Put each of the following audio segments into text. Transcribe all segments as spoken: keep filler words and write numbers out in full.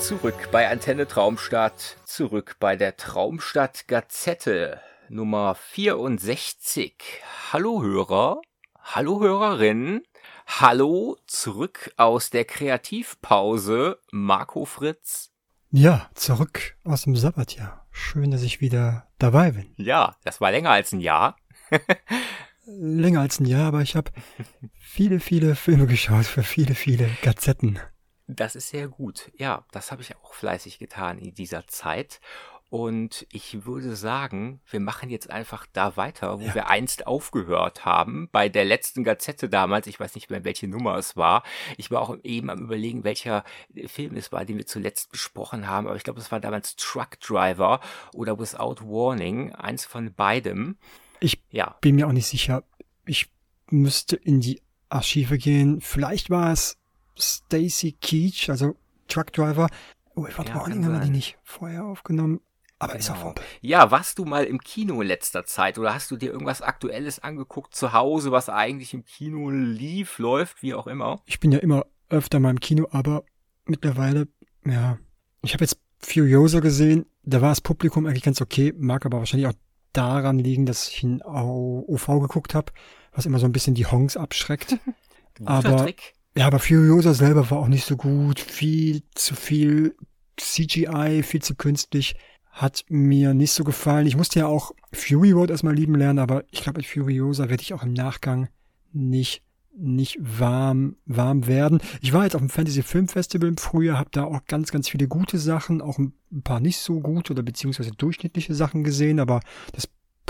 Zurück bei Antenne Traumstadt, zurück bei der Traumstadt Gazette Nummer vierundsechzig. Hallo Hörer, hallo Hörerinnen, hallo zurück aus der Kreativpause, Marco Fritz. Ja, zurück aus dem Sabbatjahr. Schön, dass ich wieder dabei bin. Ja, das war länger als ein Jahr. Länger als ein Jahr, aber ich habe viele, viele Filme geschaut für viele, viele Gazetten. Das ist sehr gut. Ja, das habe ich auch fleißig getan in dieser Zeit. Und ich würde sagen, wir machen jetzt einfach da weiter, wo Ja. wir einst aufgehört haben. Bei der letzten Gazette damals, ich weiß nicht mehr, welche Nummer es war. Ich war auch eben am Überlegen, welcher Film es war, den wir zuletzt besprochen haben. Aber ich glaube, es war damals Truck Driver oder Without Warning. Eins von beidem. Ich Ja. bin mir auch nicht sicher. Ich müsste in die Archive gehen. Vielleicht war es Stacy Keach, also Truck Driver. Oh, ich Ja, war kann haben wir die sein. nicht vorher aufgenommen. Aber ist auch Genau. vorbei. Ja, warst du mal im Kino in letzter Zeit oder hast du dir irgendwas Aktuelles angeguckt zu Hause, was eigentlich im Kino lief, läuft, wie auch immer? Ich bin ja immer öfter mal im Kino, aber mittlerweile, ja. Ich habe jetzt Furiosa gesehen. Da war das Publikum eigentlich ganz okay. Mag aber wahrscheinlich auch daran liegen, dass ich in O V geguckt habe, was immer so ein bisschen die Honks abschreckt. Guter Aber Trick. ja, aber Furiosa selber war auch nicht so gut. Viel zu viel C G I, viel zu künstlich. Hat mir nicht so gefallen. Ich musste ja auch Fury Road erstmal lieben lernen, aber ich glaube, mit Furiosa werde ich auch im Nachgang nicht nicht warm warm werden. Ich war jetzt auf dem Fantasy Film Festival im Frühjahr, habe da auch ganz, ganz viele gute Sachen, auch ein paar nicht so gute oder beziehungsweise durchschnittliche Sachen gesehen, aber das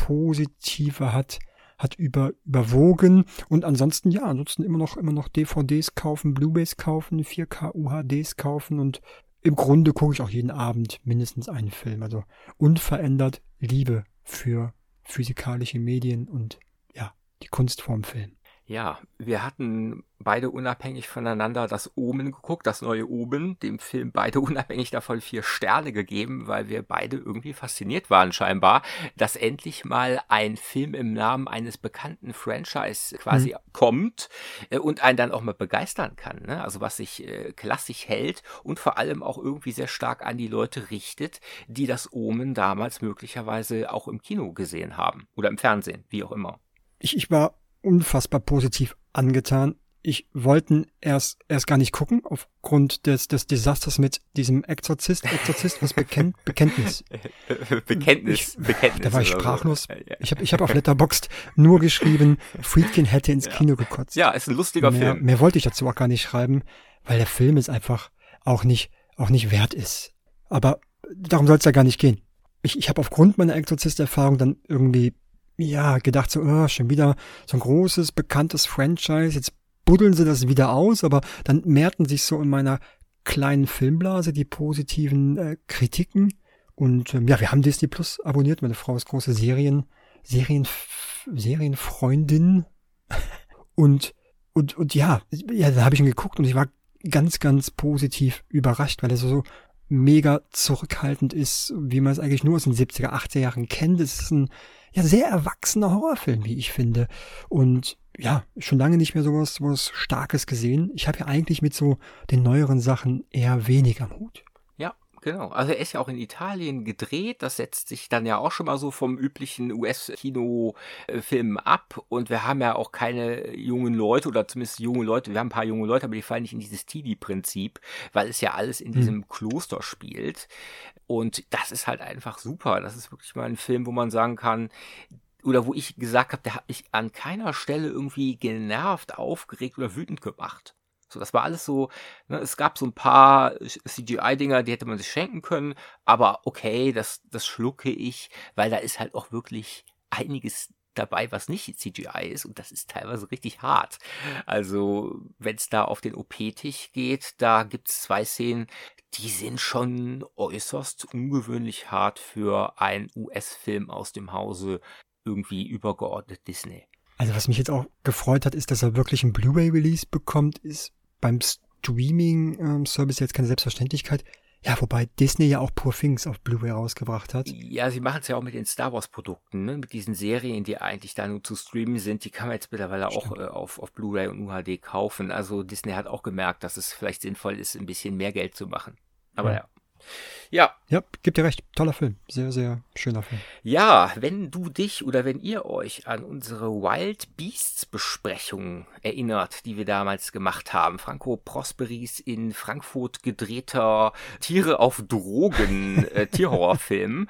Positive hat hat über, überwogen und ansonsten, ja, ansonsten immer noch, immer noch D V Ds kaufen, Blu-rays kaufen, vier K U H Ds kaufen und im Grunde gucke ich auch jeden Abend mindestens einen Film. Also unverändert Liebe für physikalische Medien und ja, die Kunstform Film. Ja, wir hatten beide unabhängig voneinander das Omen geguckt, das neue Omen, dem Film beide unabhängig davon vier Sterne gegeben, weil wir beide irgendwie fasziniert waren scheinbar, dass endlich mal ein Film im Namen eines bekannten Franchise quasi Mhm. kommt äh, und einen dann auch mal begeistern kann, ne? Also was sich äh, klassisch hält und vor allem auch irgendwie sehr stark an die Leute richtet, die das Omen damals möglicherweise auch im Kino gesehen haben oder im Fernsehen, wie auch immer. Ich, ich war unfassbar positiv angetan. Ich wollte erst erst gar nicht gucken, aufgrund des des Desasters mit diesem Exorzist, Exorzist, was Bekennt, Bekenntnis. Bekenntnis, Ich, Bekenntnis. Da war ich oder so. sprachlos. Ja, ja. Ich habe ich hab auf Letterboxd nur geschrieben, Friedkin hätte ins Kino gekotzt. Ja, ist ein lustiger mehr, Film. mehr wollte ich dazu auch gar nicht schreiben, weil der Film ist einfach auch nicht auch nicht wert ist. Aber darum soll es ja gar nicht gehen. Ich, ich habe aufgrund meiner Exorzist-Erfahrung dann irgendwie ja gedacht, so oh, schon wieder so ein großes, bekanntes Franchise, jetzt buddeln sie das wieder aus, aber dann mehrten sich so in meiner kleinen Filmblase die positiven äh, Kritiken und ähm, ja, wir haben Disney Plus abonniert, meine Frau ist große Serien, Serien, Serienfreundin und und und ja, ja, da habe ich ihn geguckt und ich war ganz, ganz positiv überrascht, weil er so, so mega zurückhaltend ist, wie man es eigentlich nur aus den siebziger, achtziger Jahren kennt. Es ist ein ja sehr erwachsener Horrorfilm, wie ich finde. Und ja, schon lange nicht mehr sowas, sowas Starkes gesehen. Ich habe ja eigentlich mit so den neueren Sachen eher wenig am Hut. Ja, genau. Also er ist ja auch in Italien gedreht. Das setzt sich dann ja auch schon mal so vom üblichen U S-Kino-Film ab. Und wir haben ja auch keine jungen Leute oder zumindest junge Leute. Wir haben ein paar junge Leute, aber die fallen nicht in dieses Teenie-Prinzip, weil es ja alles in diesem hm. Kloster spielt. Und das ist halt einfach super. Das ist wirklich mal ein Film, wo man sagen kann, oder wo ich gesagt habe, der hat mich an keiner Stelle irgendwie genervt, aufgeregt oder wütend gemacht. So, das war alles so, ne, es gab so ein paar C G I-Dinger, die hätte man sich schenken können, aber okay, das, das schlucke ich, weil da ist halt auch wirklich einiges dabei, was nicht C G I ist und das ist teilweise richtig hart. Also, wenn es da auf den O P-Tisch geht, da gibt's zwei Szenen, die sind schon äußerst ungewöhnlich hart für einen U S-Film aus dem Hause irgendwie übergeordnet Disney. Also was mich jetzt auch gefreut hat, ist, dass er wirklich einen Blu-ray-Release bekommt, ist beim Streaming-Service jetzt keine Selbstverständlichkeit. Ja, wobei Disney ja auch Poor Things auf Blu-ray rausgebracht hat. Ja, sie machen es ja auch mit den Star Wars Produkten, ne? Mit diesen Serien, die eigentlich da nur zu streamen sind, die kann man jetzt mittlerweile Stimmt. auch äh, auf, auf Blu-ray und U H D kaufen. Also Disney hat auch gemerkt, dass es vielleicht sinnvoll ist, ein bisschen mehr Geld zu machen. Aber ja. ja. Ja. Ja, gibt dir recht. Toller Film. Sehr, sehr schöner Film. Ja, wenn du dich oder wenn ihr euch an unsere Wild Beasts Besprechung erinnert, die wir damals gemacht haben, Franco Prosperis in Frankfurt gedrehter Tiere auf Drogen äh, Tierhorrorfilm,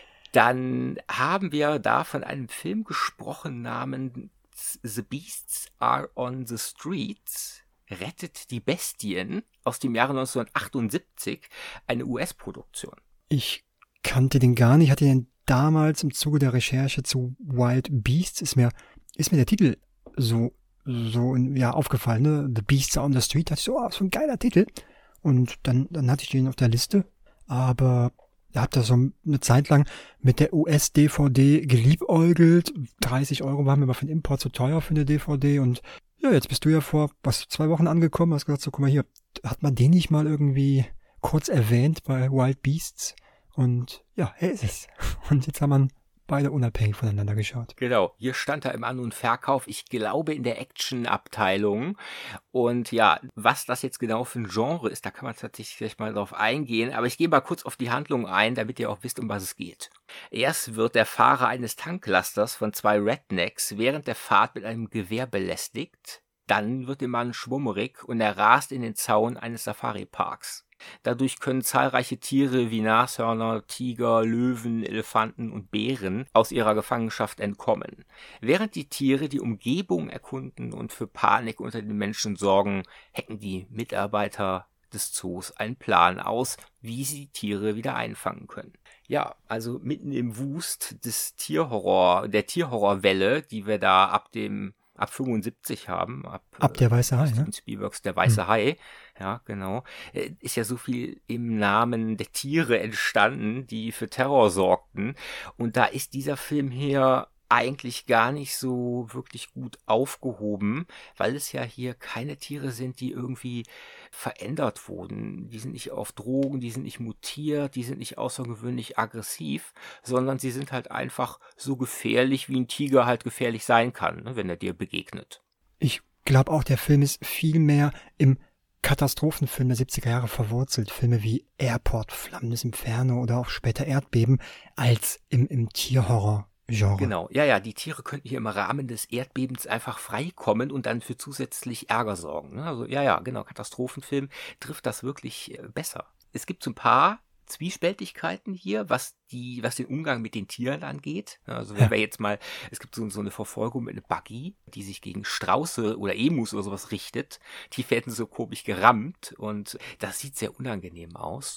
dann haben wir da von einem Film gesprochen namens The Beasts Are on the Streets. Rettet die Bestien aus dem Jahre neunzehnhundertachtundsiebzig, eine U S-Produktion. Ich kannte den gar nicht, hatte den damals im Zuge der Recherche zu Wild Beasts, ist mir, ist mir der Titel so, so, ja, aufgefallen, ne? The Beasts Are on the Street, dachte ich so, oh, so ein geiler Titel. Und dann, dann hatte ich den auf der Liste, aber ich habe da so eine Zeit lang mit der U S-D V D geliebäugelt. dreißig Euro waren mir aber für den Import zu teuer für eine D V D und ja, jetzt bist du ja vor, was, zwei Wochen angekommen, hast gesagt, so, guck mal hier, hat man den nicht mal irgendwie kurz erwähnt bei Wild Beasts? Und ja, er ist es. Und jetzt haben wir beide unabhängig voneinander geschaut. Genau, hier stand er im An- und Verkauf, ich glaube in der Action-Abteilung. Und ja, was das jetzt genau für ein Genre ist, da kann man tatsächlich gleich mal drauf eingehen. Aber ich gehe mal kurz auf die Handlung ein, damit ihr auch wisst, um was es geht. Erst wird der Fahrer eines Tanklasters von zwei Rednecks während der Fahrt mit einem Gewehr belästigt. Dann wird dem Mann schwummerig und er rast in den Zaun eines Safari-Parks. Dadurch können zahlreiche Tiere wie Nashörner, Tiger, Löwen, Elefanten und Bären aus ihrer Gefangenschaft entkommen. Während die Tiere die Umgebung erkunden und für Panik unter den Menschen sorgen, hacken die Mitarbeiter des Zoos einen Plan aus, wie sie die Tiere wieder einfangen können. Ja, also mitten im Wust des Tierhorror, der Tierhorrorwelle, die wir da ab dem ab fünfundsiebzig haben. Ab, ab der Weiße Hai, ne? Spielbergs Der Weiße hm. Hai, ja, genau. Ist ja so viel im Namen der Tiere entstanden, die für Terror sorgten. Und da ist dieser Film hier eigentlich gar nicht so wirklich gut aufgehoben, weil es ja hier keine Tiere sind, die irgendwie verändert wurden. Die sind nicht auf Drogen, die sind nicht mutiert, die sind nicht außergewöhnlich aggressiv, sondern sie sind halt einfach so gefährlich, wie ein Tiger halt gefährlich sein kann, ne, wenn er dir begegnet. Ich glaube auch, der Film ist viel mehr im Katastrophenfilm der siebziger Jahre verwurzelt. Filme wie Airport, Flammendes Inferno oder auch später Erdbeben, als im, im Tierhorror. Genre. Genau, ja, ja, die Tiere könnten hier im Rahmen des Erdbebens einfach freikommen und dann für zusätzlich Ärger sorgen. Ne? Also ja, ja, genau, Katastrophenfilm trifft das wirklich äh, besser. Es gibt so ein paar Zwiespältigkeiten hier, was die, was den Umgang mit den Tieren angeht. Also wenn ja. wir jetzt mal, es gibt so, so eine Verfolgung mit einer Buggy, die sich gegen Strauße oder Emus oder sowas richtet. Die werden so komisch gerammt und das sieht sehr unangenehm aus.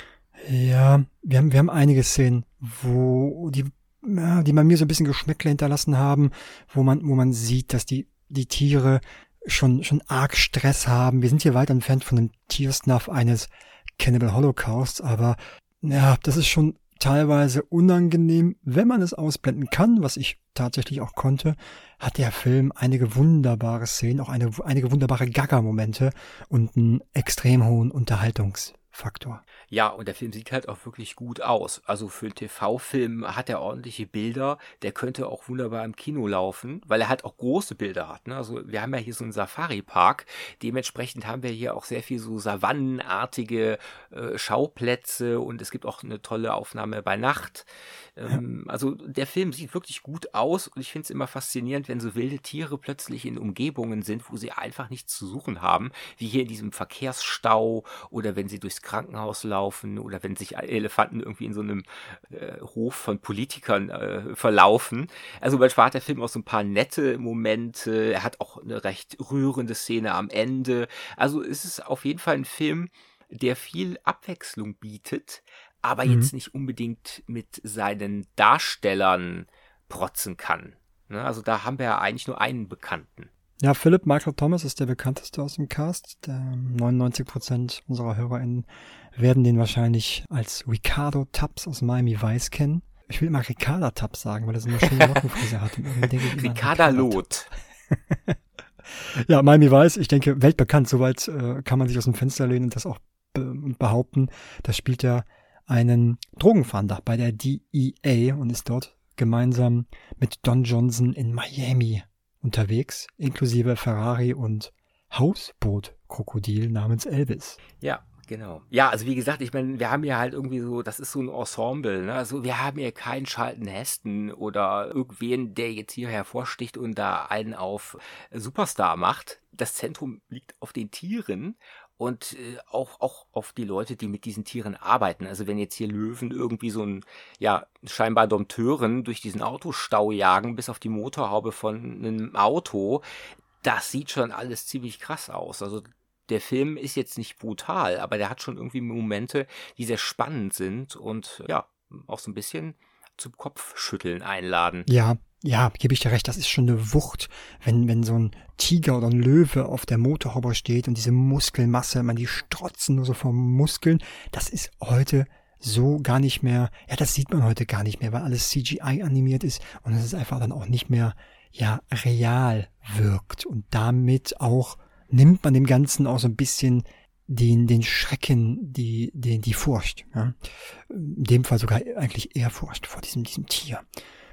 Ja, wir haben, wir haben einige Szenen, wo die Ja, die bei mir so ein bisschen Geschmäckle hinterlassen haben, wo man, wo man sieht, dass die, die Tiere schon, schon arg Stress haben. Wir sind hier weit entfernt von dem Tiersnuff eines Cannibal Holocausts, aber, ja, das ist schon teilweise unangenehm, wenn man es ausblenden kann, was ich tatsächlich auch konnte, hat der Film einige wunderbare Szenen, auch eine, einige wunderbare Gaga-Momente und einen extrem hohen Unterhaltungsfaktor. Ja, und der Film sieht halt auch wirklich gut aus. Also für einen T V-Film hat er ordentliche Bilder. Der könnte auch wunderbar im Kino laufen, weil er halt auch große Bilder hat. Ne? Also wir haben ja hier so einen Safari-Park. Dementsprechend haben wir hier auch sehr viel so savannenartige äh, Schauplätze und es gibt auch eine tolle Aufnahme bei Nacht. Ähm, ja. Also der Film sieht wirklich gut aus und ich finde es immer faszinierend, wenn so wilde Tiere plötzlich in Umgebungen sind, wo sie einfach nichts zu suchen haben, wie hier in diesem Verkehrsstau oder wenn sie durchs Krankenhaus laufen. Oder wenn sich Elefanten irgendwie in so einem äh, Hof von Politikern äh, verlaufen. Also manchmal hat der Film auch so ein paar nette Momente. Er hat auch eine recht rührende Szene am Ende. Also es ist auf jeden Fall ein Film, der viel Abwechslung bietet, aber mhm. jetzt nicht unbedingt mit seinen Darstellern protzen kann. Ne? Also da haben wir ja eigentlich nur einen Bekannten. Ja, Philip Michael Thomas ist der bekannteste aus dem Cast. Der neunundneunzig Prozent unserer HörerInnen werden den wahrscheinlich als Ricardo Tubbs aus Miami Vice kennen. Ich will immer Ricarda Tubbs sagen, weil er so eine schöne Lockenfrise hat. Ricarda Loth. Ja, Miami Vice, ich denke, weltbekannt. Soweit äh, kann man sich aus dem Fenster lehnen und das auch be- behaupten. Da spielt er einen Drogenfahnder bei der D E A und ist dort gemeinsam mit Don Johnson in Miami unterwegs, inklusive Ferrari und Hausboot-Krokodil namens Elvis. Ja, Genau. Ja, also wie gesagt, ich meine, wir haben hier halt irgendwie so, das ist so ein Ensemble, ne? Also wir haben hier keinen Charlton Heston oder irgendwen, der jetzt hier hervorsticht und da einen auf Superstar macht. Das Zentrum liegt auf den Tieren und äh, auch, auch auf die Leute, die mit diesen Tieren arbeiten. Also wenn jetzt hier Löwen irgendwie so ein, ja, scheinbar Dompteuren durch diesen Autostau jagen, bis auf die Motorhaube von einem Auto, das sieht schon alles ziemlich krass aus. Also der Film ist jetzt nicht brutal, aber der hat schon irgendwie Momente, die sehr spannend sind und ja, auch so ein bisschen zum Kopfschütteln einladen. Ja, ja, gebe ich dir recht, das ist schon eine Wucht, wenn, wenn so ein Tiger oder ein Löwe auf der Motorhaube steht und diese Muskelmasse, man die strotzen nur so vor Muskeln, das ist heute so gar nicht mehr, ja, das sieht man heute gar nicht mehr, weil alles C G I animiert ist und es ist einfach dann auch nicht mehr, ja, real wirkt und damit auch nimmt man dem Ganzen auch so ein bisschen den, den Schrecken, die, den, die Furcht. Ja? In dem Fall sogar eigentlich Ehrfurcht vor diesem, diesem Tier.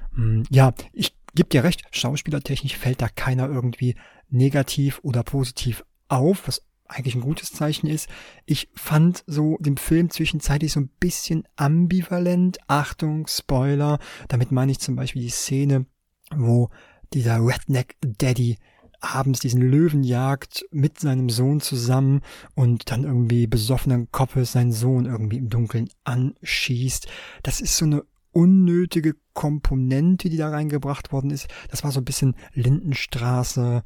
Ja, ich gebe dir recht, schauspielertechnisch fällt da keiner irgendwie negativ oder positiv auf, was eigentlich ein gutes Zeichen ist. Ich fand so den Film zwischenzeitlich so ein bisschen ambivalent. Achtung, Spoiler. Damit meine ich zum Beispiel die Szene, wo dieser Redneck Daddy abends diesen Löwen jagt mit seinem Sohn zusammen und dann irgendwie besoffenen Kopfes seinen Sohn irgendwie im Dunkeln anschießt. Das ist so eine unnötige Komponente, die da reingebracht worden ist. Das war so ein bisschen Lindenstraße,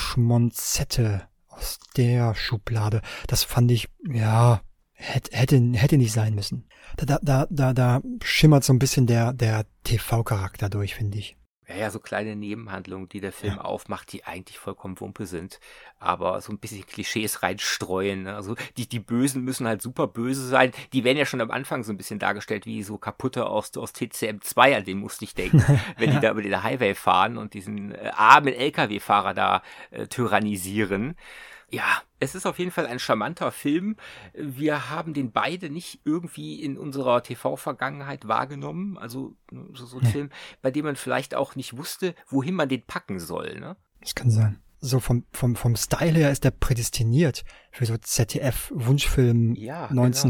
Schmonzette aus der Schublade. Das fand ich, ja, hätte, hätte, hätte nicht sein müssen. Da, da, da, da schimmert so ein bisschen der, der T V-Charakter durch, finde ich. Ja, ja, so kleine Nebenhandlungen, die der Film ja. aufmacht, die eigentlich vollkommen Wumpe sind, aber so ein bisschen Klischees reinstreuen. Ne? Also die, die Bösen müssen halt super böse sein. Die werden ja schon am Anfang so ein bisschen dargestellt wie so kaputte aus, aus T C M zwei, an den musste ich denken, wenn die da über den Highway fahren und diesen äh, armen L K W-Fahrer da äh, tyrannisieren. Ja, es ist auf jeden Fall ein charmanter Film. Wir haben den beide nicht irgendwie in unserer T V-Vergangenheit wahrgenommen. Also so, so ein nee. Film, bei dem man vielleicht auch nicht wusste, wohin man den packen soll. Ne? Das kann sein. So vom, vom, vom Style her ist der prädestiniert für so Z D F-Wunschfilm ja,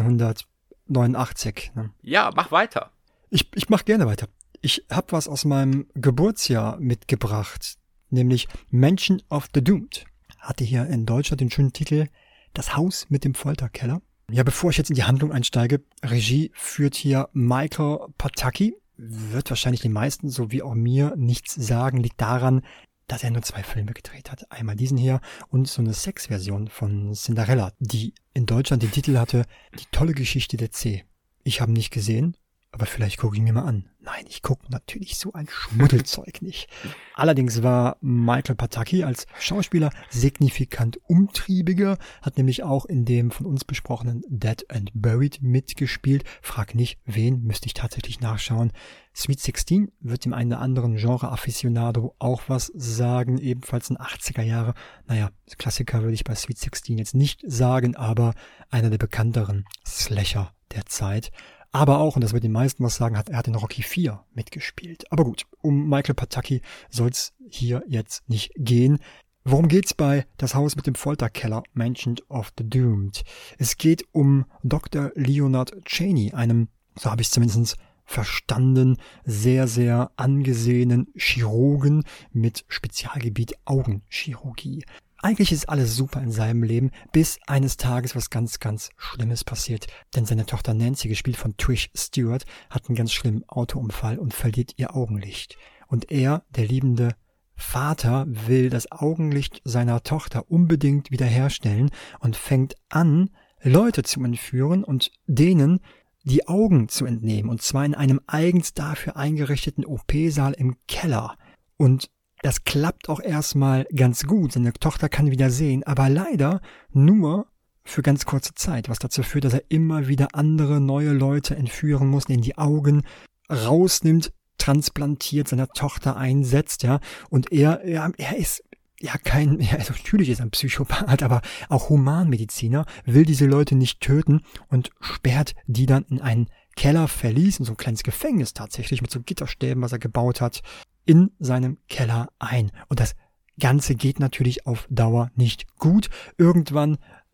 neunzehnhundertneunundachtzig. Ne? Ja, mach weiter. Ich, ich mach gerne weiter. Ich habe was aus meinem Geburtsjahr mitgebracht, nämlich Mansion of the Doomed. Hatte hier in Deutschland den schönen Titel Das Haus mit dem Folterkeller. Ja, bevor ich jetzt in die Handlung einsteige, Regie führt hier Michael Pataki. Wird wahrscheinlich den meisten, so wie auch mir, nichts sagen. Liegt daran, dass er nur zwei Filme gedreht hat. Einmal diesen hier und so eine Sexversion von Cinderella, die in Deutschland den Titel hatte Die tolle Geschichte der C. Ich habe ihn nicht gesehen, aber vielleicht gucke ich mir mal an. Nein, ich gucke natürlich so ein Schmuddelzeug nicht. Allerdings war Michael Pataki als Schauspieler signifikant umtriebiger, hat nämlich auch in dem von uns besprochenen Dead and Buried mitgespielt. Frag nicht, wen, müsste ich tatsächlich nachschauen. Sweet sixteen wird dem einen oder anderen Genre-Afficionado auch was sagen, ebenfalls in achtziger Jahre. Naja, Klassiker würde ich bei Sweet sixteen jetzt nicht sagen, aber einer der bekannteren Slasher der Zeit. Aber auch, und das wird den meisten was sagen, hat er hat in Rocky vier mitgespielt. Aber gut, um Michael Pataki soll's hier jetzt nicht gehen. Worum geht's bei Das Haus mit dem Folterkeller, Mansion of the Doomed? Es geht um Doktor Leonard Cheney, einem, so habe ich es zumindest verstanden, sehr, sehr angesehenen Chirurgen mit Spezialgebiet Augenchirurgie. Eigentlich ist alles super in seinem Leben, bis eines Tages was ganz, ganz Schlimmes passiert. Denn seine Tochter Nancy, gespielt von Trish Stewart, hat einen ganz schlimmen Autounfall und verliert ihr Augenlicht. Und er, der liebende Vater, will das Augenlicht seiner Tochter unbedingt wiederherstellen und fängt an, Leute zu entführen und denen die Augen zu entnehmen. Und zwar in einem eigens dafür eingerichteten O P-Saal im Keller. Und das klappt auch erstmal ganz gut. Seine Tochter kann wieder sehen, aber leider nur für ganz kurze Zeit, was dazu führt, dass er immer wieder andere neue Leute entführen muss, denen die Augen rausnimmt, transplantiert, seiner Tochter einsetzt, ja. Und er, ja, er ist ja kein, ja, also natürlich ist er ein Psychopath, aber auch Humanmediziner, will diese Leute nicht töten und sperrt die dann in einen Kellerverlies, in so ein kleines Gefängnis tatsächlich, mit so Gitterstäben, was er gebaut hat, in seinem Keller ein. Und das Ganze geht natürlich auf Dauer nicht gut. Irgendwann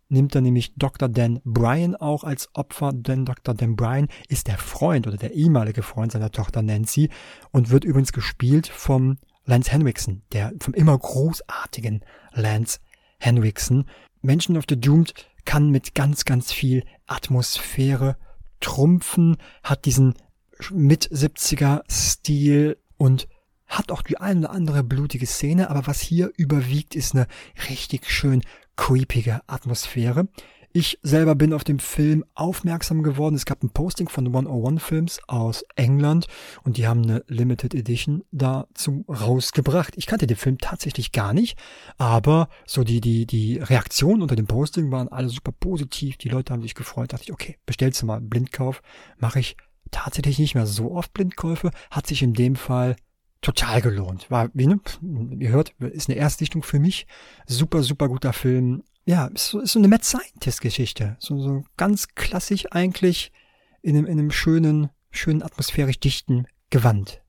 nimmt er nämlich Doktor Dan Bryan auch als Opfer, denn Doktor Dan Bryan ist der Freund oder der ehemalige Freund seiner Tochter Nancy und wird übrigens gespielt vom Lance Henriksen, der vom immer großartigen Lance Henriksen. Menschen of the Doomed kann mit ganz, ganz viel Atmosphäre trumpfen, hat diesen Mit-siebziger-Stil und hat auch die ein oder andere blutige Szene, aber was hier überwiegt, ist eine richtig schön creepige Atmosphäre. Ich selber bin auf dem Film aufmerksam geworden. Es gab ein Posting von hunderteins Films aus England und die haben eine Limited Edition dazu rausgebracht. Ich kannte den Film tatsächlich gar nicht, aber so die die die Reaktionen unter dem Posting waren alle super positiv. Die Leute haben sich gefreut. Da dachte ich, okay, bestellst du mal einen Blindkauf. Mache ich tatsächlich nicht mehr so oft Blindkäufe. Hat sich in dem Fall total gelohnt. War, wie ne, ihr hört, ist eine Erstsichtung für mich. Super, super guter Film. Ja, ist so, ist so eine Mad Scientist-Geschichte. So, so ganz klassisch eigentlich in einem, in einem schönen, schönen atmosphärisch dichten Gewand.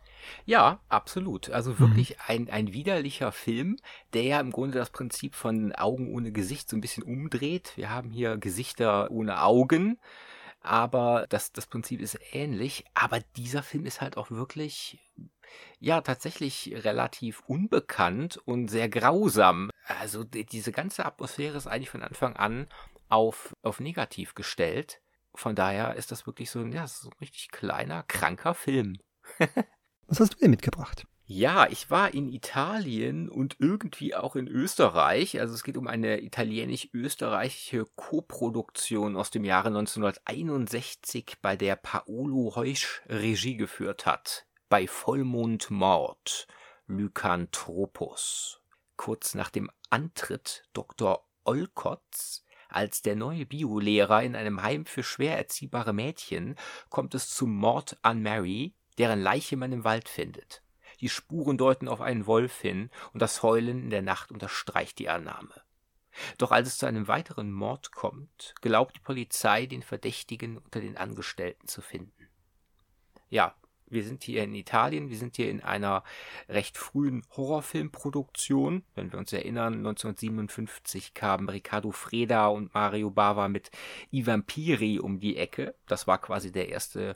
Ja, absolut. Also wirklich mhm. ein, ein widerlicher Film, der ja im Grunde das Prinzip von Augen ohne Gesicht so ein bisschen umdreht. Wir haben hier Gesichter ohne Augen, aber das, das Prinzip ist ähnlich. Aber dieser Film ist halt auch wirklich, ja, tatsächlich relativ unbekannt und sehr grausam. Also die, diese ganze Atmosphäre ist eigentlich von Anfang an auf, auf negativ gestellt. Von daher ist das wirklich so, ja, so ein richtig kleiner, kranker Film. Was hast du denn mitgebracht? Ja, ich war in Italien und irgendwie auch in Österreich. Also es geht um eine italienisch-österreichische Koproduktion aus dem Jahre neunzehnhunderteinundsechzig, bei der Paolo Heusch Regie geführt hat. Bei Vollmondmord, Lykanthropos. Kurz nach dem Antritt Doktor Olkotz als der neue Biolehrer in einem Heim für schwer erziehbare Mädchen kommt es zum Mord an Mary, deren Leiche man im Wald findet. Die Spuren deuten auf einen Wolf hin und das Heulen in der Nacht unterstreicht die Annahme. Doch als es zu einem weiteren Mord kommt, glaubt die Polizei, den Verdächtigen unter den Angestellten zu finden. Ja, wir sind hier in Italien, wir sind hier in einer recht frühen Horrorfilmproduktion. Wenn wir uns erinnern, neunzehnhundertsiebenundfünfzig kamen Riccardo Freda und Mario Bava mit I Vampiri um die Ecke. Das war quasi der erste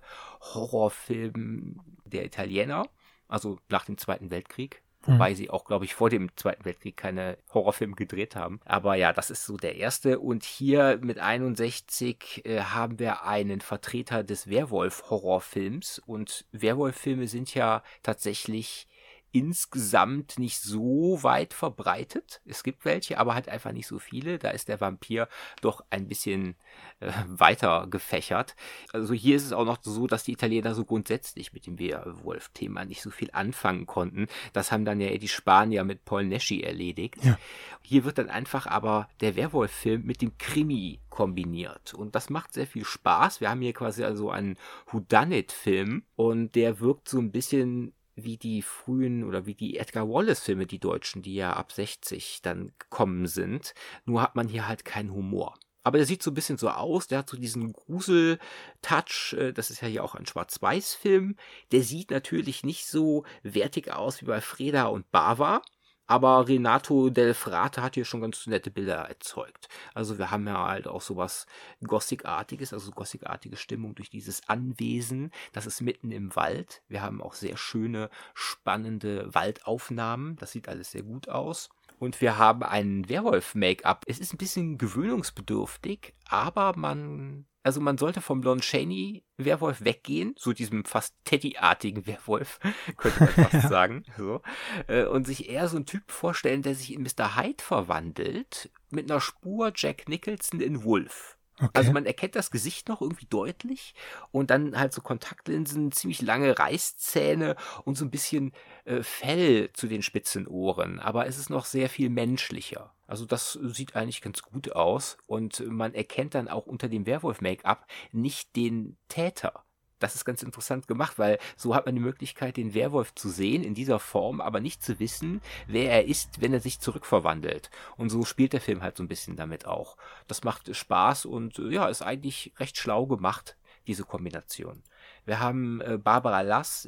Horrorfilm der Italiener, also nach dem Zweiten Weltkrieg. Wobei mhm. sie auch, glaube ich, vor dem Zweiten Weltkrieg keine Horrorfilme gedreht haben. Aber ja, das ist so der erste. Und hier mit einundsechzig äh, haben wir einen Vertreter des Werwolf-Horrorfilms. Und Werwolf-Filme sind ja tatsächlich insgesamt nicht so weit verbreitet. Es gibt welche, aber halt einfach nicht so viele. Da ist der Vampir doch ein bisschen äh, weiter gefächert. Also hier ist es auch noch so, dass die Italiener so grundsätzlich mit dem Werwolf-Thema nicht so viel anfangen konnten. Das haben dann ja die Spanier mit Paul Naschy erledigt. Ja. Hier wird dann einfach aber der Werwolf-Film mit dem Krimi kombiniert. Und das macht sehr viel Spaß. Wir haben hier quasi also einen Whodunit-Film und der wirkt so ein bisschen wie die frühen oder wie die Edgar Wallace-Filme, die deutschen, die ja ab sechzig dann gekommen sind. Nur hat man hier halt keinen Humor. Aber der sieht so ein bisschen so aus, der hat so diesen Grusel-Touch, das ist ja hier auch ein Schwarz-Weiß-Film. Der sieht natürlich nicht so wertig aus wie bei Freda und Bava, aber Renato Del Frate hat hier schon ganz nette Bilder erzeugt. Also wir haben ja halt auch sowas Gothic-artiges, also Gothic-artige Stimmung durch dieses Anwesen. Das ist mitten im Wald. Wir haben auch sehr schöne, spannende Waldaufnahmen. Das sieht alles sehr gut aus. Und wir haben einen Werwolf-Make-up. Es ist ein bisschen gewöhnungsbedürftig, aber man... Also man sollte vom Lon Chaney Werwolf weggehen, so diesem fast Teddy-artigen Werwolf, könnte man fast ja. sagen, so, und sich eher so einen Typ vorstellen, der sich in Mister Hyde verwandelt, mit einer Spur Jack Nicholson in Wolf. Okay. Also man erkennt das Gesicht noch irgendwie deutlich und dann halt so Kontaktlinsen, ziemlich lange Reißzähne und so ein bisschen äh, Fell zu den spitzen Ohren. Aber es ist noch sehr viel menschlicher. Also das sieht eigentlich ganz gut aus und man erkennt dann auch unter dem Werwolf-Make-up nicht den Täter. Das ist ganz interessant gemacht, weil so hat man die Möglichkeit, den Werwolf zu sehen in dieser Form, aber nicht zu wissen, wer er ist, wenn er sich zurückverwandelt. Und so spielt der Film halt so ein bisschen damit auch. Das macht Spaß und ja, ist eigentlich recht schlau gemacht, diese Kombination. Wir haben äh, Barbara Lass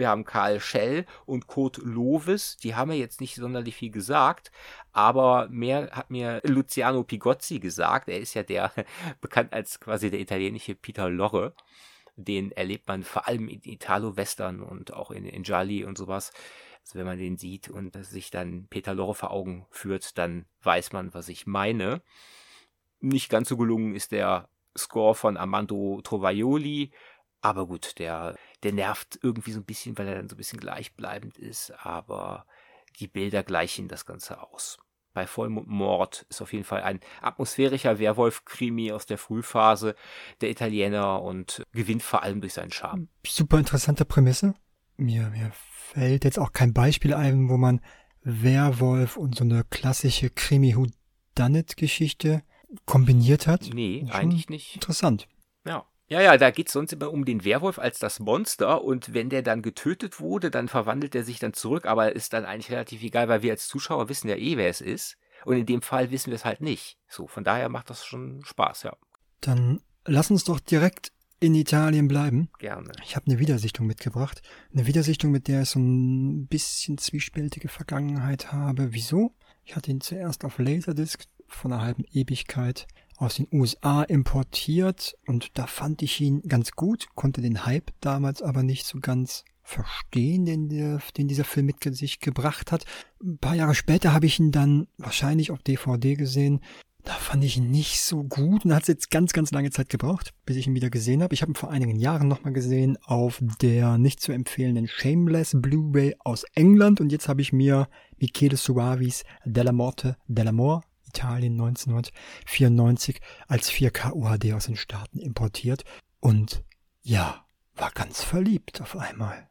wir haben Karl Schell und Kurt Lovis, die haben mir jetzt nicht sonderlich viel gesagt, aber mehr hat mir Luciano Pigozzi gesagt, er ist ja der, bekannt als quasi der italienische Peter Lorre, den erlebt man vor allem in Italo-Western und auch in, in Gialli und sowas. Also wenn man den sieht und sich dann Peter Lorre vor Augen führt, dann weiß man, was ich meine. Nicht ganz so gelungen ist der Score von Armando Trovaioli, aber gut, der, der nervt irgendwie so ein bisschen, weil er dann so ein bisschen gleichbleibend ist, aber die Bilder gleichen das Ganze aus. Bei Vollmond ist auf jeden Fall ein atmosphärischer Werwolf-Krimi aus der Frühphase der Italiener und gewinnt vor allem durch seinen Charme. Super interessante Prämisse. Mir, mir fällt jetzt auch kein Beispiel ein, wo man Werwolf und so eine klassische Krimi-Whodunit-Geschichte kombiniert hat. Nee, eigentlich nicht. Interessant. Ja. Ja, ja, da geht's sonst immer um den Werwolf als das Monster und wenn der dann getötet wurde, dann verwandelt er sich dann zurück, aber ist dann eigentlich relativ egal, weil wir als Zuschauer wissen ja eh, wer es ist und in dem Fall wissen wir es halt nicht. So, von daher macht das schon Spaß, ja. Dann lass uns doch direkt in Italien bleiben. Gerne. Ich habe eine Wiedersichtung mitgebracht. Eine Wiedersichtung, mit der ich so ein bisschen zwiespältige Vergangenheit habe. Wieso? Ich hatte ihn zuerst auf Laserdisc von einer halben Ewigkeit aus den U S A importiert und da fand ich ihn ganz gut, konnte den Hype damals aber nicht so ganz verstehen, den, der, den dieser Film mit sich gebracht hat. Ein paar Jahre später habe ich ihn dann wahrscheinlich auf D V D gesehen. Da fand ich ihn nicht so gut und hat es jetzt ganz, ganz lange Zeit gebraucht, bis ich ihn wieder gesehen habe. Ich habe ihn vor einigen Jahren nochmal gesehen auf der nicht zu empfehlenden Shameless Blu-ray aus England und jetzt habe ich mir Michele Soavis Della Morte dell'Amore Italien neunzehnhundertvierundneunzig als vier K U H D aus den Staaten importiert und ja, war ganz verliebt auf einmal.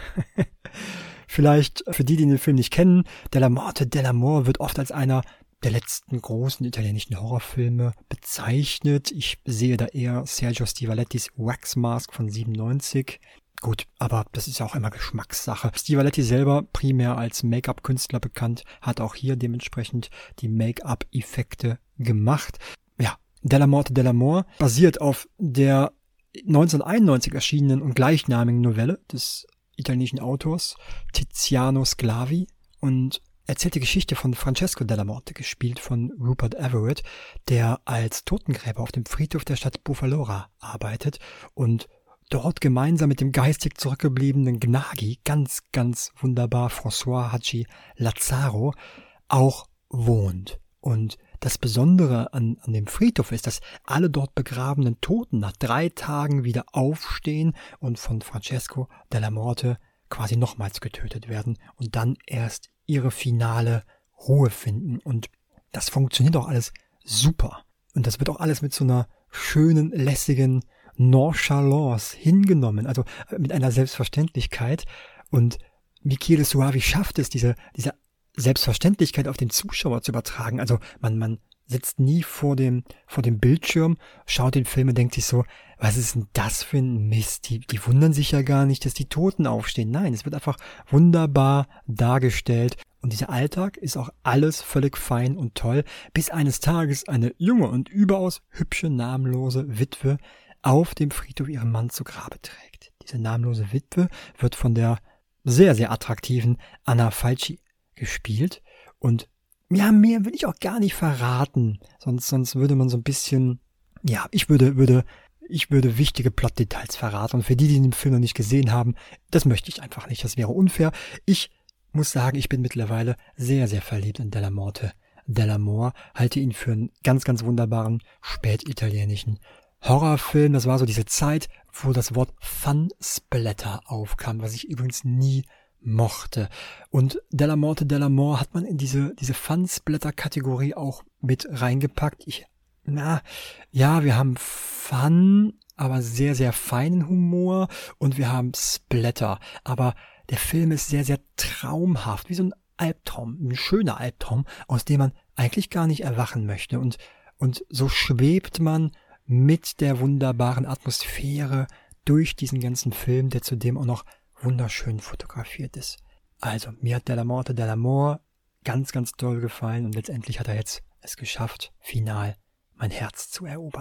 Vielleicht für die, die den Film nicht kennen, Della Morte dell'Amore wird oft als einer der letzten großen italienischen Horrorfilme bezeichnet. Ich sehe da eher Sergio Stivalettis Wax Mask von siebenundneunzig. Gut, aber das ist ja auch immer Geschmackssache. Stivaletti selber, primär als Make-up-Künstler bekannt, hat auch hier dementsprechend die Make-up-Effekte gemacht. Ja, Della Morte dell'Amore basiert auf der neunzehnhunderteinundneunzig erschienenen und gleichnamigen Novelle des italienischen Autors Tiziano Sclavi und erzählt die Geschichte von Francesco Della Morte, gespielt von Rupert Everett, der als Totengräber auf dem Friedhof der Stadt Buffalora arbeitet und dort gemeinsam mit dem geistig zurückgebliebenen Gnagi, ganz, ganz wunderbar, François Hagi Lazzaro, auch wohnt. Und das Besondere an, an dem Friedhof ist, dass alle dort begrabenen Toten nach drei Tagen wieder aufstehen und von Francesco Della Morte quasi nochmals getötet werden und dann erst ihre finale Ruhe finden. Und das funktioniert auch alles super. Und das wird auch alles mit so einer schönen, lässigen Nonchalance hingenommen, also mit einer Selbstverständlichkeit. Und Michele Soavi schafft es, diese, diese Selbstverständlichkeit auf den Zuschauer zu übertragen. Also man, man sitzt nie vor dem, vor dem Bildschirm, schaut den Film und denkt sich so, was ist denn das für ein Mist? Die, die wundern sich ja gar nicht, dass die Toten aufstehen. Nein, es wird einfach wunderbar dargestellt. Und dieser Alltag ist auch alles völlig fein und toll, bis eines Tages eine junge und überaus hübsche, namenlose Witwe auf dem Friedhof ihren Mann zu Grabe trägt. Diese namenlose Witwe wird von der sehr, sehr attraktiven Anna Falci gespielt. Und ja, mehr will ich auch gar nicht verraten. Sonst, sonst würde man so ein bisschen, ja, ich würde, würde, ich würde wichtige Plotdetails verraten. Und für die, die den Film noch nicht gesehen haben, das möchte ich einfach nicht. Das wäre unfair. Ich muss sagen, ich bin mittlerweile sehr, sehr verliebt in Della Morte dell'Amore. Halte ihn für einen ganz, ganz wunderbaren spätitalienischen Horrorfilm. Das war so diese Zeit, wo das Wort Fun-Splatter aufkam, was ich übrigens nie mochte. Und Della Morte dell'Amore hat man in diese, diese Fun-Splatter-Kategorie auch mit reingepackt. Ich, na, ja, wir haben Fun, aber sehr, sehr feinen Humor und wir haben Splatter. Aber der Film ist sehr, sehr traumhaft, wie so ein Albtraum, ein schöner Albtraum, aus dem man eigentlich gar nicht erwachen möchte. Und, und so schwebt man mit der wunderbaren Atmosphäre durch diesen ganzen Film, der zudem auch noch wunderschön fotografiert ist. Also, mir hat Della Morte dell'Amore ganz, ganz toll gefallen und letztendlich hat er jetzt es geschafft, final mein Herz zu erobern.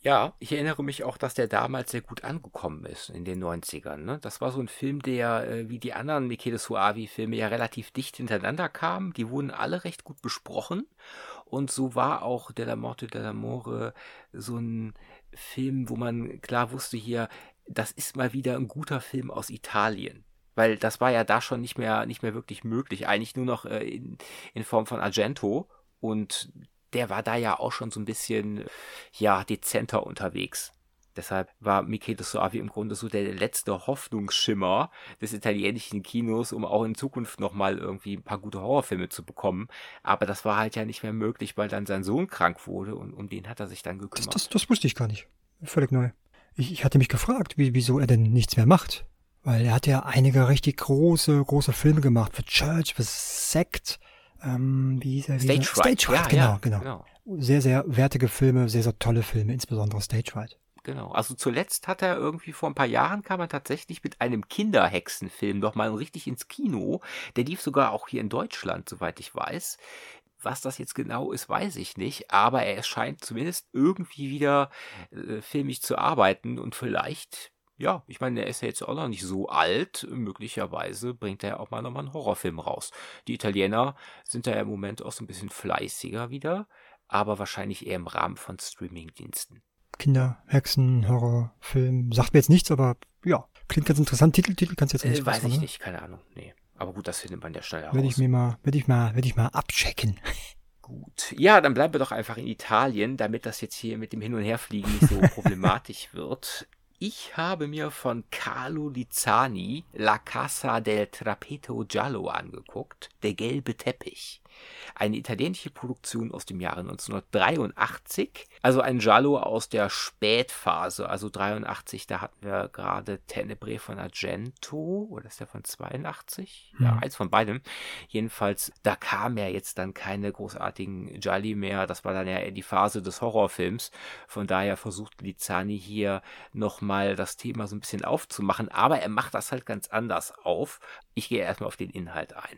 Ja, ich erinnere mich auch, dass der damals sehr gut angekommen ist in den Neunzigern. Ne? Das war so ein Film, der äh, wie die anderen Michele Soavi-Filme ja relativ dicht hintereinander kam. Die wurden alle recht gut besprochen. Und so war auch Della Morte dell'Amore so ein Film, wo man klar wusste hier, das ist mal wieder ein guter Film aus Italien. Weil das war ja da schon nicht mehr, nicht mehr wirklich möglich. Eigentlich nur noch äh, in, in Form von Argento. Und der war da ja auch schon so ein bisschen, ja, dezenter unterwegs. Deshalb war Michele Soavi im Grunde so der letzte Hoffnungsschimmer des italienischen Kinos, um auch in Zukunft nochmal irgendwie ein paar gute Horrorfilme zu bekommen. Aber das war halt ja nicht mehr möglich, weil dann sein Sohn krank wurde und um den hat er sich dann Das, gekümmert. das, das wusste ich gar nicht. Völlig neu. Ich, ich hatte mich gefragt, wie, wieso er denn nichts mehr macht. Weil er hat ja einige richtig große, große Filme gemacht. Für Church, für Sect, ähm, wie hieß er? Stage wieder? Fright. Stage Fright, Ja, genau, ja, genau. Sehr, sehr wertige Filme, sehr, sehr tolle Filme, insbesondere Stage Fright. Genau. Also zuletzt hat er irgendwie vor ein paar Jahren kam er tatsächlich mit einem Kinderhexenfilm noch mal richtig ins Kino. Der lief sogar auch hier in Deutschland, soweit ich weiß. Was das jetzt genau ist, weiß ich nicht, aber er scheint zumindest irgendwie wieder äh, filmisch zu arbeiten und vielleicht, ja, ich meine, er ist ja jetzt auch noch nicht so alt, möglicherweise bringt er ja auch mal nochmal einen Horrorfilm raus. Die Italiener sind da ja im Moment auch so ein bisschen fleißiger wieder, aber wahrscheinlich eher im Rahmen von Streamingdiensten. Kinder, Hexen, Horror, Film, sagt mir jetzt nichts, aber ja, klingt ganz interessant. Titel, Titel kannst du jetzt nicht Äh, weiß raushauen, ich ne? nicht, keine Ahnung, nee. Aber gut, das findet man ja schnell heraus. Werde ich mir mal, werde ich mal, werde ich mal abchecken. Gut. Ja, dann bleiben wir doch einfach in Italien, damit das jetzt hier mit dem Hin- und Herfliegen nicht so problematisch wird. Ich habe mir von Carlo Lizzani La Casa del Tappeto Giallo angeguckt, Der gelbe Teppich. Eine italienische Produktion aus dem Jahre neunzehnhundertdreiundachtzig. Also ein Giallo aus der Spätphase. Also dreiundachtzig, da hatten wir gerade Tenebrae von Argento. Oder ist der von zweiundachtzig? Ja, Hm. eins von beidem. Jedenfalls, da kamen ja jetzt dann keine großartigen Gialli mehr. Das war dann ja eher die Phase des Horrorfilms. Von daher versucht Lizzani hier nochmal das Thema so ein bisschen aufzumachen. Aber er macht das halt ganz anders auf. Ich gehe erstmal auf den Inhalt ein.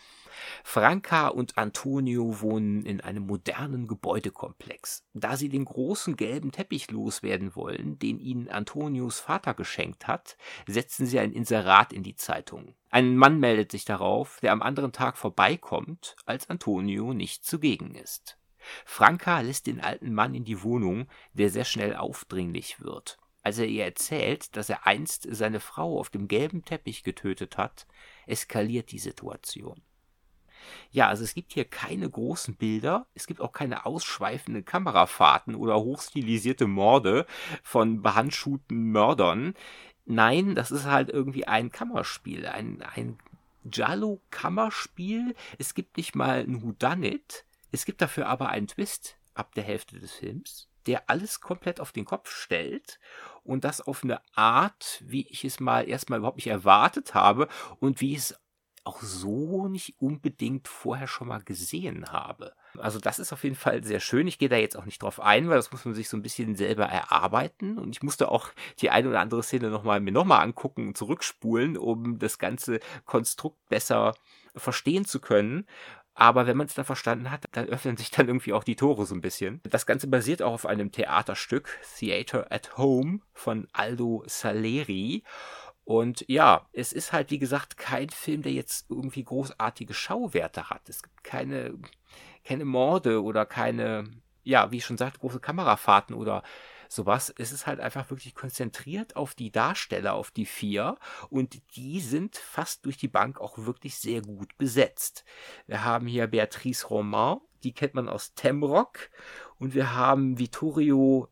Franca und Antonio wohnen in einem modernen Gebäudekomplex. Da sie den großen gelben Teppich loswerden wollen, den ihnen Antonios Vater geschenkt hat, setzen sie ein Inserat in die Zeitung. Ein Mann meldet sich darauf, der am anderen Tag vorbeikommt, als Antonio nicht zugegen ist. Franca lässt den alten Mann in die Wohnung, der sehr schnell aufdringlich wird. Als er ihr erzählt, dass er einst seine Frau auf dem gelben Teppich getötet hat, eskaliert die Situation. Ja, also es gibt hier keine großen Bilder, es gibt auch keine ausschweifenden Kamerafahrten oder hochstilisierte Morde von behandschuhten Mördern. Nein, das ist halt irgendwie ein Kammerspiel, ein, ein Giallo-Kammerspiel. Es gibt nicht mal ein Whodunit, es gibt dafür aber einen Twist ab der Hälfte des Films, der alles komplett auf den Kopf stellt und das auf eine Art, wie ich es mal erstmal überhaupt nicht erwartet habe und wie es auch so nicht unbedingt vorher schon mal gesehen habe. Also das ist auf jeden Fall sehr schön. Ich gehe da jetzt auch nicht drauf ein, weil das muss man sich so ein bisschen selber erarbeiten. Und ich musste auch die eine oder andere Szene noch mal, mir nochmal angucken und zurückspulen, um das ganze Konstrukt besser verstehen zu können. Aber wenn man es dann verstanden hat, dann öffnen sich dann irgendwie auch die Tore so ein bisschen. Das Ganze basiert auch auf einem Theaterstück, Theater at Home von Aldo Salieri. Und ja, es ist halt, wie gesagt, kein Film, der jetzt irgendwie großartige Schauwerte hat. Es gibt keine, keine Morde oder keine, ja, wie ich schon sagte, große Kamerafahrten oder sowas. Es ist halt einfach wirklich konzentriert auf die Darsteller, auf die vier. Und die sind fast durch die Bank auch wirklich sehr gut besetzt. Wir haben hier Beatrice Romain, die kennt man aus Temrock. Und wir haben Vittorio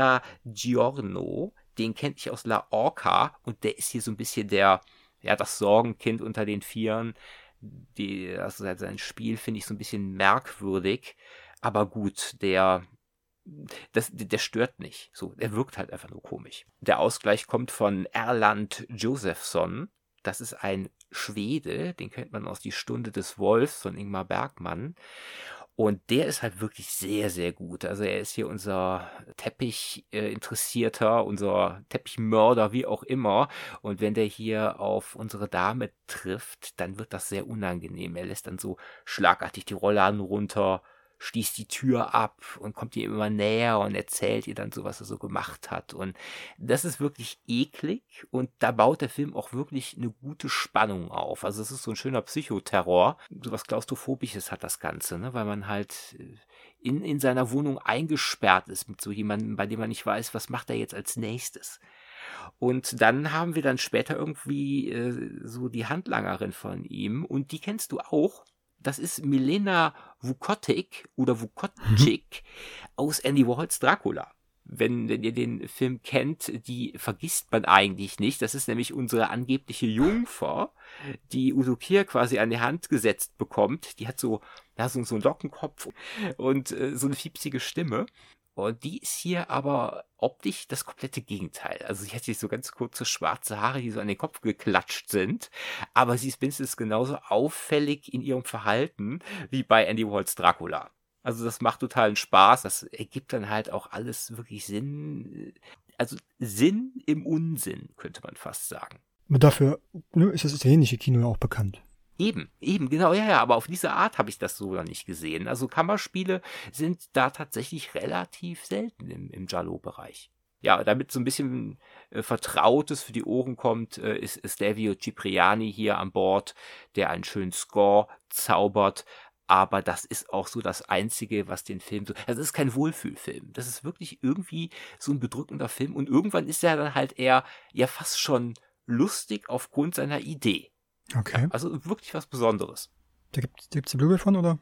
Mezzagiorno, den kennt ich aus La Orca und der ist hier so ein bisschen der, ja, das Sorgenkind unter den Vieren. Die, also sein Spiel finde ich so ein bisschen merkwürdig, aber gut, der, das, der stört nicht. So, der wirkt halt einfach nur komisch. Der Ausgleich kommt von Erland Josephson. Das ist ein Schwede, den kennt man aus Die Stunde des Wolfs von Ingmar Bergmann. Und der ist halt wirklich sehr, sehr gut. Also er ist hier unser Teppich-Interessierter, unser Teppichmörder, wie auch immer. Und wenn der hier auf unsere Dame trifft, dann wird das sehr unangenehm. Er lässt dann so schlagartig die Rollladen runter, schließt die Tür ab und kommt ihr immer näher und erzählt ihr dann so, was er so gemacht hat. Und das ist wirklich eklig und da baut der Film auch wirklich eine gute Spannung auf. Also es ist so ein schöner Psychoterror. So was Klaustrophobisches hat das Ganze, ne? Weil man halt in, in seiner Wohnung eingesperrt ist mit so jemandem, bei dem man nicht weiß, was macht er jetzt als nächstes. Und dann haben wir dann später irgendwie äh, so die Handlangerin von ihm und die kennst du auch. Das ist Milena Vukotic oder Vukotic mhm. aus Andy Warhols Dracula. Wenn, wenn ihr den Film kennt, die vergisst man eigentlich nicht. Das ist nämlich unsere angebliche Jungfer, die Udo Kier quasi an die Hand gesetzt bekommt. Die hat so, ja, so, so einen Lockenkopf und äh, so eine fiepsige Stimme. Und die ist hier aber optisch das komplette Gegenteil. Also sie hat sich so ganz kurze schwarze Haare, die so an den Kopf geklatscht sind. Aber sie ist mindestens genauso auffällig in ihrem Verhalten wie bei Andy Warhols Dracula. Also das macht totalen Spaß. Das ergibt dann halt auch alles wirklich Sinn. Also Sinn im Unsinn, könnte man fast sagen. Und dafür ne, ist das italienische Kino ja auch bekannt. Eben, eben, genau, ja, ja, aber auf diese Art habe ich das so noch nicht gesehen. Also Kammerspiele sind da tatsächlich relativ selten im, im Giallo-Bereich. Ja, damit so ein bisschen äh, Vertrautes für die Ohren kommt, äh, ist, ist Stelvio Cipriani hier an Bord, der einen schönen Score zaubert. Aber das ist auch so das Einzige, was den Film so... Also es ist kein Wohlfühlfilm. Das ist wirklich irgendwie so ein bedrückender Film. Und irgendwann ist er dann halt eher ja fast schon lustig aufgrund seiner Idee. Okay. Ja, also wirklich was Besonderes. Da gibt es eine Blu-ray von, oder?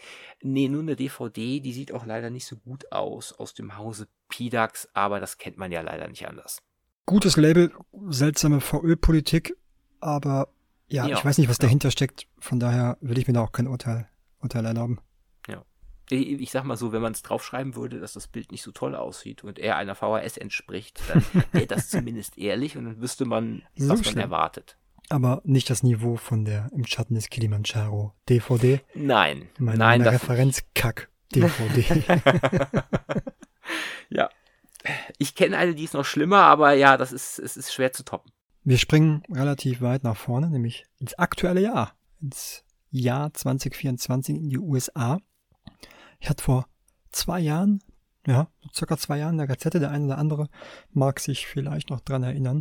Nee, nur eine D V D, die sieht auch leider nicht so gut aus, aus dem Hause Pidax, aber das kennt man ja leider nicht anders. Gutes Label, seltsame V Ö-Politik, aber ja, ja, ich weiß nicht, was ja. dahinter steckt, von daher will ich mir da auch kein Urteil, Urteil erlauben. Ja. Ich sag mal so, wenn man es draufschreiben würde, dass das Bild nicht so toll aussieht und eher einer V H S entspricht, dann wäre das zumindest ehrlich und dann wüsste man, so was schlimm. man erwartet. Aber nicht das Niveau von der Im Schatten des Kilimanjaro D V D. Nein. Meine, Nein, meine Referenz-Kack-D V D. Ja. Ich kenne eine, die ist noch schlimmer, aber ja, das ist, es ist schwer zu toppen. Wir springen relativ weit nach vorne, nämlich ins aktuelle Jahr. Ins Jahr zwanzig vierundzwanzig in die U S A. Ich hatte vor zwei Jahren, ja, circa zwei Jahren in der Gazette, der eine oder andere mag sich vielleicht noch dran erinnern,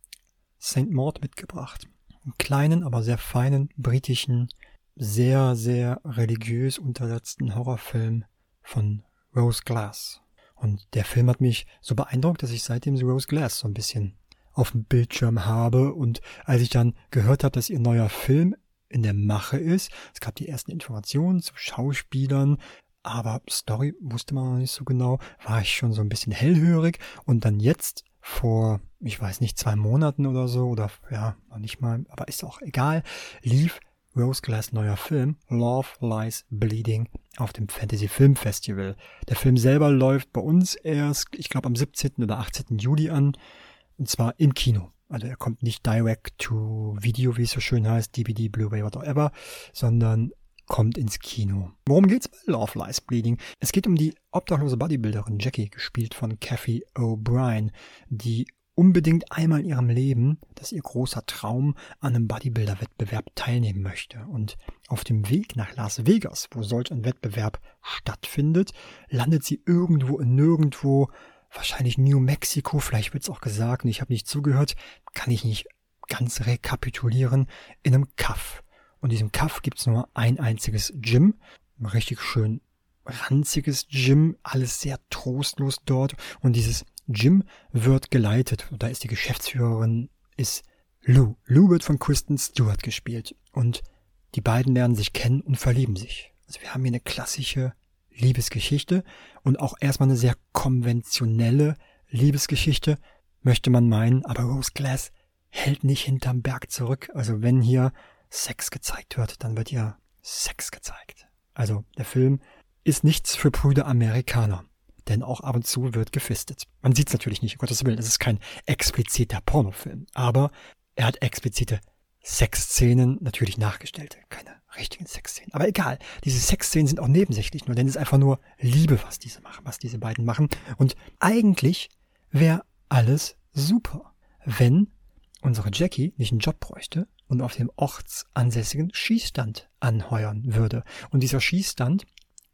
Saint Maud mitgebracht. Einen kleinen, aber sehr feinen, britischen, sehr, sehr religiös untersetzten Horrorfilm von Rose Glass. Und der Film hat mich so beeindruckt, dass ich seitdem so Rose Glass so ein bisschen auf dem Bildschirm habe. Und als ich dann gehört habe, dass ihr neuer Film in der Mache ist, es gab die ersten Informationen zu Schauspielern, aber Story wusste man noch nicht so genau, war ich schon so ein bisschen hellhörig. Und dann jetzt vor, ich weiß nicht, zwei Monaten oder so, oder ja, noch nicht mal, aber ist auch egal, lief Rose Glass neuer Film, Love Lies Bleeding, auf dem Fantasy Film Festival. Der Film selber läuft bei uns erst, ich glaube, am siebzehnten oder achtzehnten Juli an, und zwar im Kino. Also er kommt nicht direct to Video, wie es so schön heißt, D V D, Blu-ray, whatever, sondern kommt ins Kino. Worum geht's bei Love Lies Bleeding? Es geht um die obdachlose Bodybuilderin Jackie, gespielt von Cathy O'Brien, die unbedingt einmal in ihrem Leben, das ist ihr großer Traum, an einem Bodybuilder-Wettbewerb teilnehmen möchte. Und auf dem Weg nach Las Vegas, wo solch ein Wettbewerb stattfindet, landet sie irgendwo in nirgendwo, wahrscheinlich New Mexico, vielleicht wird's auch gesagt, und ich habe nicht zugehört, kann ich nicht ganz rekapitulieren, in einem Kaff. Und in diesem Kaff gibt's nur ein einziges Gym, ein richtig schön ranziges Gym, alles sehr trostlos dort. Und dieses Gym wird geleitet, da ist die Geschäftsführerin, ist Lou. Lou wird von Kristen Stewart gespielt. Und die beiden lernen sich kennen und verlieben sich. Also wir haben hier eine klassische Liebesgeschichte und auch erstmal eine sehr konventionelle Liebesgeschichte, möchte man meinen. Aber Rose Glass hält nicht hinterm Berg zurück. Also wenn hier Sex gezeigt wird, dann wird ja Sex gezeigt. Also der Film ist nichts für Brüder Amerikaner, denn auch ab und zu wird gefistet. Man sieht es natürlich nicht, um Gottes Willen, es ist kein expliziter Pornofilm, aber er hat explizite Sexszenen, natürlich nachgestellte, keine richtigen Sexszenen. Aber egal, diese Sexszenen sind auch nebensächlich, nur denn es ist einfach nur Liebe, was diese machen, was diese beiden machen. Und eigentlich wäre alles super, wenn unsere Jackie nicht einen Job bräuchte und auf dem ortsansässigen Schießstand anheuern würde. Und dieser Schießstand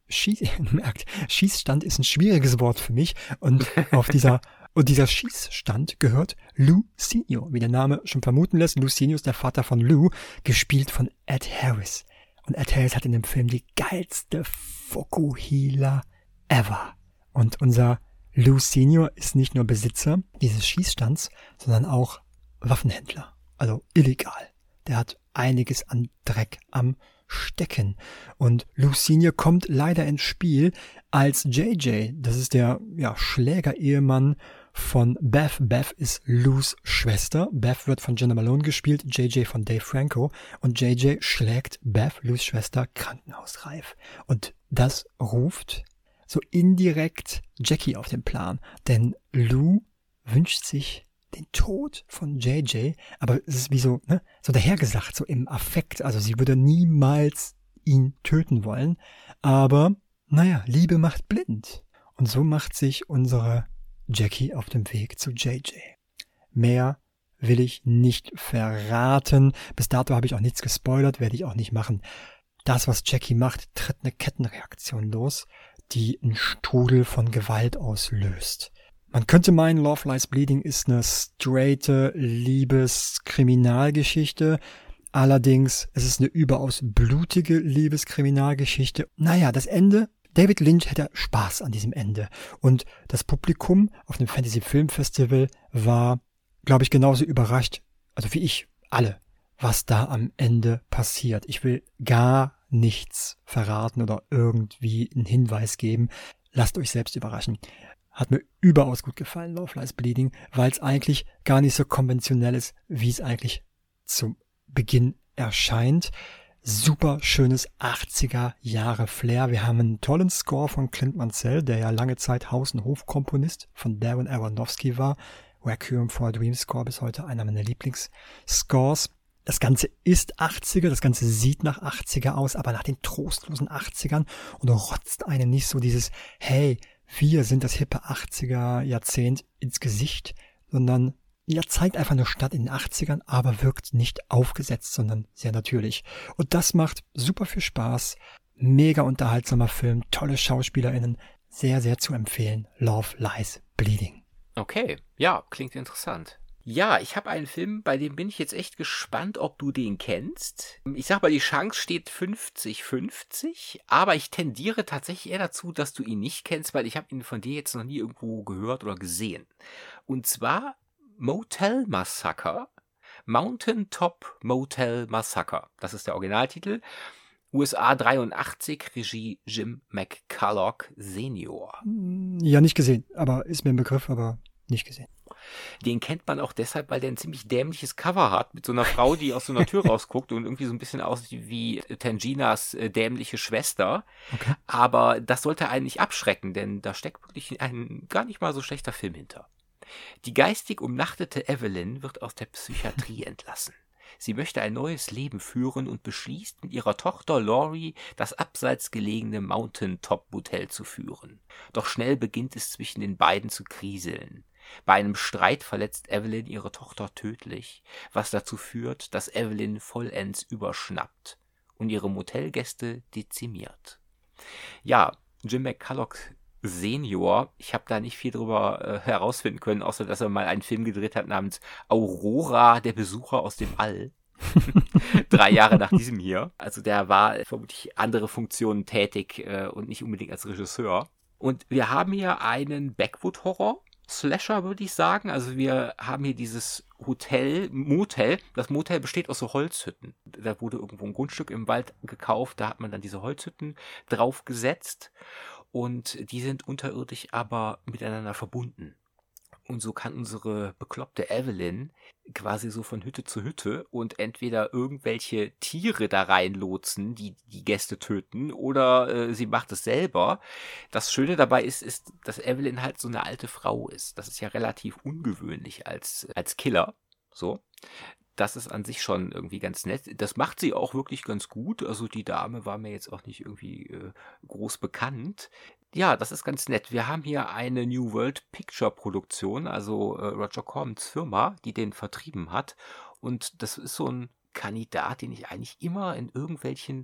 Schieß, merkt, Schießstand ist ein schwieriges Wort für mich und auf dieser und dieser Schießstand gehört Lou Senior, wie der Name schon vermuten lässt. Lou Senior ist der Vater von Lou, gespielt von Ed Harris. Und Ed Harris hat in dem Film die geilste Fokuhila ever. Und unser Lou Senior ist nicht nur Besitzer dieses Schießstands, sondern auch Waffenhändler, also illegal. Der hat einiges an Dreck am Stecken. Und Lou Senior kommt leider ins Spiel als J J. Das ist der ja, Schläger-Ehemann von Beth. Beth ist Lou's Schwester. Beth wird von Jenna Malone gespielt, J J von Dave Franco. Und J J schlägt Beth, Lou's Schwester, krankenhausreif. Und das ruft so indirekt Jackie auf den Plan. Denn Lou wünscht sich den Tod von J J, aber es ist wie so, ne, so dahergesagt, so im Affekt. Also sie würde niemals ihn töten wollen. Aber, naja, Liebe macht blind. Und so macht sich unsere Jackie auf dem Weg zu J J. Mehr will ich nicht verraten. Bis dato habe ich auch nichts gespoilert, werde ich auch nicht machen. Das, was Jackie macht, tritt eine Kettenreaktion los, die einen Strudel von Gewalt auslöst. Man könnte meinen, Love Lies Bleeding ist eine straighte Liebeskriminalgeschichte. Allerdings, es ist eine überaus blutige Liebeskriminalgeschichte. Naja, das Ende, David Lynch hätte Spaß an diesem Ende. Und das Publikum auf dem Fantasy Film Festival war, glaube ich, genauso überrascht, also wie ich, alle, was da am Ende passiert. Ich will gar nichts verraten oder irgendwie einen Hinweis geben. Lasst euch selbst überraschen. Hat mir überaus gut gefallen, Love Lies Bleeding, weil es eigentlich gar nicht so konventionell ist, wie es eigentlich zum Beginn erscheint. Super schönes achtziger Jahre Flair. Wir haben einen tollen Score von Clint Mansell, der ja lange Zeit Haus- und Hofkomponist von Darren Aronofsky war. Requiem for a Dream Score bis heute einer meiner Lieblingsscores. Das Ganze ist achtziger, das Ganze sieht nach achtziger aus, aber nach den trostlosen achtzigern und rotzt einem nicht so dieses, hey, wir sind das hippe achtziger Jahrzehnt ins Gesicht, sondern ja, zeigt einfach eine Stadt in den achtzigern, aber wirkt nicht aufgesetzt, sondern sehr natürlich. Und das macht super viel Spaß. Mega unterhaltsamer Film, tolle SchauspielerInnen, sehr, sehr zu empfehlen. Love Lies Bleeding. Okay, ja, klingt interessant. Ja, ich habe einen Film, bei dem bin ich jetzt echt gespannt, ob du den kennst. Ich sag mal, die Chance steht fünfzig fünfzig, aber ich tendiere tatsächlich eher dazu, dass du ihn nicht kennst, weil ich habe ihn von dir jetzt noch nie irgendwo gehört oder gesehen. Und zwar Motel Massacre, Mountain Top Motel Massacre. Das ist der Originaltitel. U S A dreiundachtzig, Regie Jim McCulloch Senior. Ja, nicht gesehen, aber ist mir ein Begriff, aber nicht gesehen. Den kennt man auch deshalb, weil der ein ziemlich dämliches Cover hat, mit so einer Frau, die aus so einer Tür rausguckt und irgendwie so ein bisschen aussieht wie Tanginas äh, dämliche Schwester. Okay. Aber das sollte einen nicht abschrecken, denn da steckt wirklich ein gar nicht mal so schlechter Film hinter. Die geistig umnachtete Evelyn wird aus der Psychiatrie entlassen. Sie möchte ein neues Leben führen und beschließt, mit ihrer Tochter Laurie das abseits gelegene Mountain Top Motel zu führen. Doch schnell beginnt es zwischen den beiden zu kriseln. Bei einem Streit verletzt Evelyn ihre Tochter tödlich, was dazu führt, dass Evelyn vollends überschnappt und ihre Motelgäste dezimiert. Ja, Jim McCulloch Senior, ich habe da nicht viel drüber äh, herausfinden können, außer dass er mal einen Film gedreht hat namens Aurora, der Besucher aus dem All. Drei Jahre nach diesem hier. Also der war vermutlich andere Funktionen tätig äh, und nicht unbedingt als Regisseur. Und wir haben hier einen Backwood-Horror. Slasher, würde ich sagen. Also wir haben hier dieses Hotel, Motel. Das Motel besteht aus so Holzhütten. Da wurde irgendwo ein Grundstück im Wald gekauft. Da hat man dann diese Holzhütten draufgesetzt. Und die sind unterirdisch aber miteinander verbunden. Und so kann unsere bekloppte Evelyn quasi so von Hütte zu Hütte und entweder irgendwelche Tiere da reinlotsen, die die Gäste töten, oder äh, sie macht es selber. Das Schöne dabei ist, ist, dass Evelyn halt so eine alte Frau ist. Das ist ja relativ ungewöhnlich als, als Killer. So. Das ist an sich schon irgendwie ganz nett. Das macht sie auch wirklich ganz gut. Also die Dame war mir jetzt auch nicht irgendwie äh, groß bekannt. Ja, das ist ganz nett. Wir haben hier eine New World Picture Produktion, also äh, Roger Cormans Firma, die den vertrieben hat. Und das ist so ein Kandidat, den ich eigentlich immer in irgendwelchen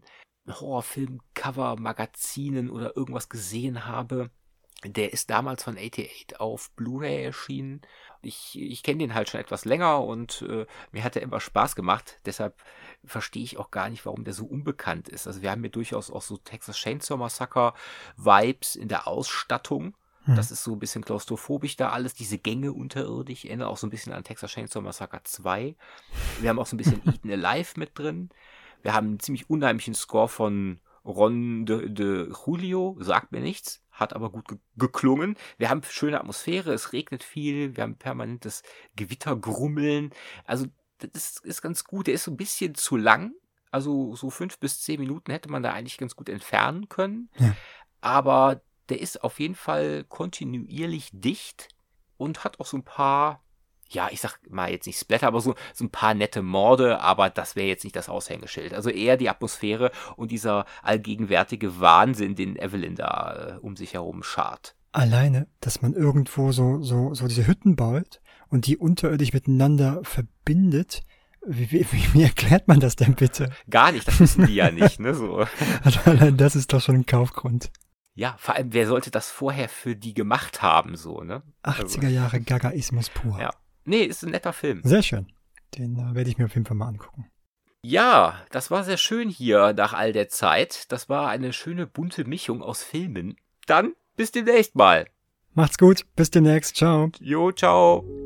Horrorfilm-Cover-Magazinen oder irgendwas gesehen habe. Der ist damals von achtundachtzig auf Blu-ray erschienen. Ich, ich kenne den halt schon etwas länger und äh, mir hat er immer Spaß gemacht. Deshalb verstehe ich auch gar nicht, warum der so unbekannt ist. Also wir haben hier durchaus auch so Texas Chainsaw Massacre Vibes in der Ausstattung. Hm. Das ist so ein bisschen klaustrophobisch da alles. Diese Gänge unterirdisch erinnern auch so ein bisschen an Texas Chainsaw Massacre zwei. Wir haben auch so ein bisschen Eaten Alive mit drin. Wir haben einen ziemlich unheimlichen Score von Ron de, de Julio, sagt mir nichts, hat aber gut ge- geklungen. Wir haben schöne Atmosphäre, es regnet viel, wir haben permanentes Gewittergrummeln. Also das ist, ist ganz gut. Der ist so ein bisschen zu lang. Also so fünf bis zehn Minuten hätte man da eigentlich ganz gut entfernen können. Ja. Aber der ist auf jeden Fall kontinuierlich dicht und hat auch so ein paar, ja, ich sag mal jetzt nicht Splatter, aber so, so ein paar nette Morde, aber das wäre jetzt nicht das Aushängeschild. Also eher die Atmosphäre und dieser allgegenwärtige Wahnsinn, den Evelyn da äh, um sich herum schart. Alleine, dass man irgendwo so, so, so diese Hütten baut und die unterirdisch miteinander verbindet. Wie, wie, wie erklärt man das denn bitte? Gar nicht, das wissen die ja nicht, ne, so. Also allein das ist doch schon ein Kaufgrund. Ja, vor allem, wer sollte das vorher für die gemacht haben, so, ne? achtziger Jahre Gagaismus pur. Ja. Nee, ist ein netter Film. Sehr schön. Den äh, werde ich mir auf jeden Fall mal angucken. Ja, das war sehr schön hier nach all der Zeit. Das war eine schöne bunte Mischung aus Filmen. Dann bis demnächst mal. Macht's gut. Bis demnächst. Ciao. Jo, ciao.